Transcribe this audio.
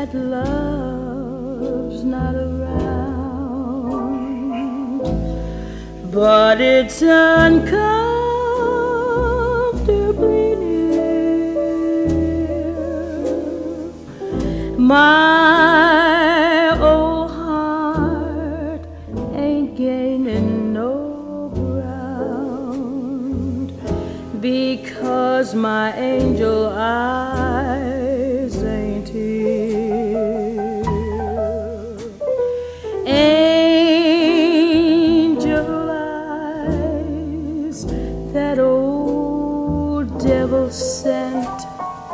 that love's not around, but it's uncomfortably near. My old heart ain't gaining no ground, because my angel eyes